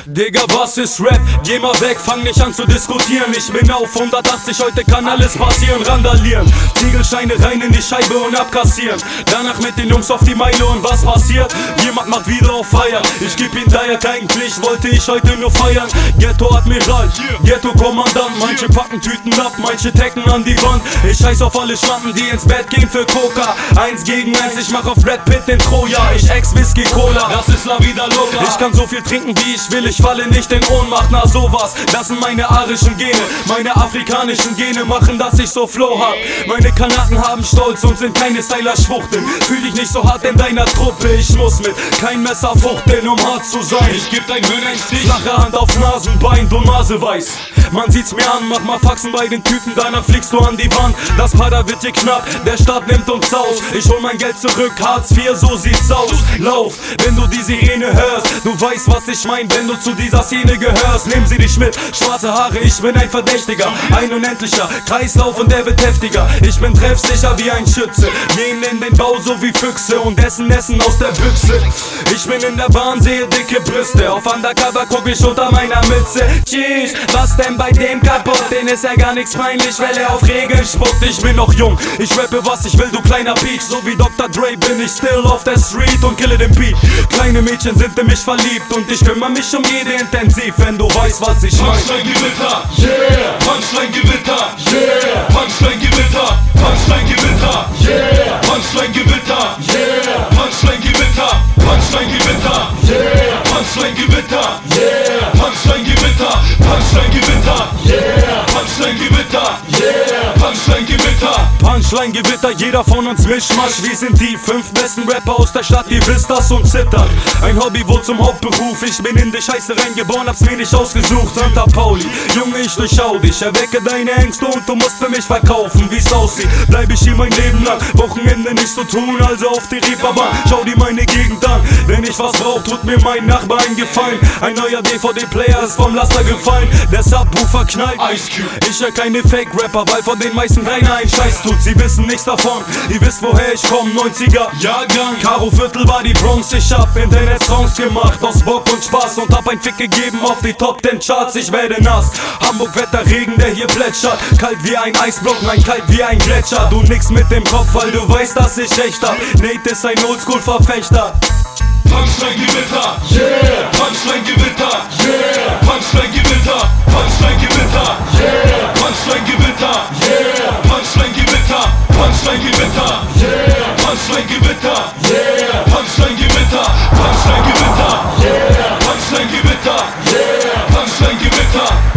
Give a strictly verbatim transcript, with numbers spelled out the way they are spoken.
Digga, was ist Rap? Geh mal weg, fang nicht an zu diskutieren. Ich bin auf hundertachtzig, heute kann alles passieren. Randalieren, Ziegelsteine rein in die Scheibe und abkassieren. Danach mit den Jungs auf die Meile und was passiert? Jemand macht wieder auf Feiern. Ich geb ihn Diet, eigentlich wollte ich heute nur feiern. Ghetto-Admiral, Ghetto-Kommandant. Manche packen Tüten ab, manche tecken an die Wand. Ich scheiß auf alle Schlampen, die ins Bett gehen für Coca. Eins gegen eins, ich mach auf Brad Pitt den Troja. Ich ex Whisky Cola, das ist la vida loca. Ich kann so viel trinken wie ich will, ich falle nicht in Ohnmacht. Na sowas, das sind meine arischen Gene. Meine afrikanischen Gene machen, dass ich so Flow hab. Meine Kanaken haben Stolz und sind keine Styler-Schwuchteln. Fühl dich nicht so hart in deiner Truppe, ich muss mit kein Messer fuchteln, um hart zu sein. Ich geb dein Höhn ein Stich, flache Hand auf Nasenbein, du Nase weiß. Man sieht's mir an, mach mal Faxen bei den Typen, danach fliegst du an die Wand. Das Pada wird dir knapp, der Staat nimmt uns aus. Ich hol mein Geld zurück, Hartz vier, so sieht's aus. Lauf, wenn du die Sirene hörst, du weißt, was ich mein, wenn du zu dieser Szene gehörst. Nehmen sie dich mit, schwarze Haare, ich bin ein Verdächtiger. Ein unendlicher Kreislauf und der wird heftiger. Ich bin treffsicher wie ein Schütze, gehen in den Bau so wie Füchse und essen Essen aus der Büchse. Ich bin in der Bahn, sehe dicke Brüste, auf Undercover guck ich unter meiner Mütze. Tschüss, was denn bei dem kaputt? Den ist ja gar nichts peinlich, weil er auf Regeln spuckt. Ich bin noch jung, ich rappe was ich will, du kleiner Peach. So wie Doktor Dre bin ich still auf der Street und kille den Beat. Kleine Mädchen sind in mich verliebt und ich kümmere mich um jede intensiv, wenn du weißt, was ich mein. Punchline-Gewitter, yeah! Punchline-Gewitter, yeah! Punchline-Gewitter, Punchline-Gewitter, yeah! Punchline-Gewitter, yeah! Punchline-Gewitter, Punchline-Gewitter, yeah! Punchline-Gewitter, yeah! Punchline-Gewitter, Punchline-Gewitter, yeah! Punchline-Gewitter, yeah! Punchline-Gewitter, Punchline-Gewitter, jeder von uns Mischmasch. Wir sind die fünf besten Rapper aus der Stadt, ihr wisst das und zittert. Ein Hobby wurde zum Hauptberuf, ich bin in die Scheiße reingeboren, hab's mir nicht ausgesucht. Santa Pauli, Junge, ich durchschau dich, erwecke deine Ängste und du musst für mich verkaufen, wie's aussieht. Bleib ich hier mein Leben lang, Wochenende nichts zu tun, also auf die Reeperbahn. Schau dir meine Gegend an, wenn ich was brauch, tut mir mein Nachbar einen Gefallen. Ein neuer D V D-Player ist vom Laster gefallen, der Subwoofer knallt. Ice Cube. Ich hör keine Fake-Rapper, weil von den meisten keiner ein Scheiß tut. Sie wissen nichts davon, ihr wisst woher ich komm, neunziger Jahrgang. Karo Viertel war die Bronx, ich hab Internet-Songs gemacht aus Bock und Spaß und hab ein Fick gegeben auf die Top Ten Charts, ich werde nass. Hamburg Wetter, Regen, der hier plätschert, kalt wie ein Eisblock, nein, kalt wie ein Gletscher. Du nix mit dem Kopf, weil du weißt, dass ich echt hab. Nate ist ein Oldschool-Verfechter. Punchline-Gewitter, yeah! Punchline-Gewitter, yeah! Punchline-Gewitter, Punchline-Gewitter, yeah! Punchline-Gewitter, yeah! Punchline-Gewitter, Punchline-Gewitter, yeah! Punchline-Gewitter, yeah! Punchline-Gewitter, Punchline-Gewitter, yeah! Punchline-Gewitter, yeah! Punchline-Gewitter.